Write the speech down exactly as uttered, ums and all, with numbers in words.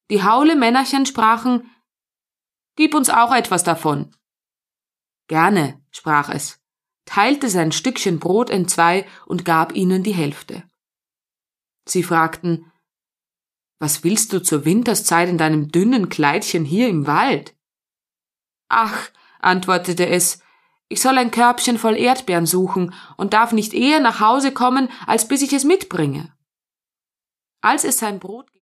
Die Haule-Männerchen sprachen: »Gib uns auch etwas davon.« »Gerne«, sprach es, teilte sein Stückchen Brot entzwei und gab ihnen die Hälfte. Sie fragten: »Was willst du zur Winterszeit in deinem dünnen Kleidchen hier im Wald?« »Ach«, antwortete es, »ich soll ein Körbchen voll Erdbeeren suchen und darf nicht eher nach Hause kommen, als bis ich es mitbringe.« Als es sein Brot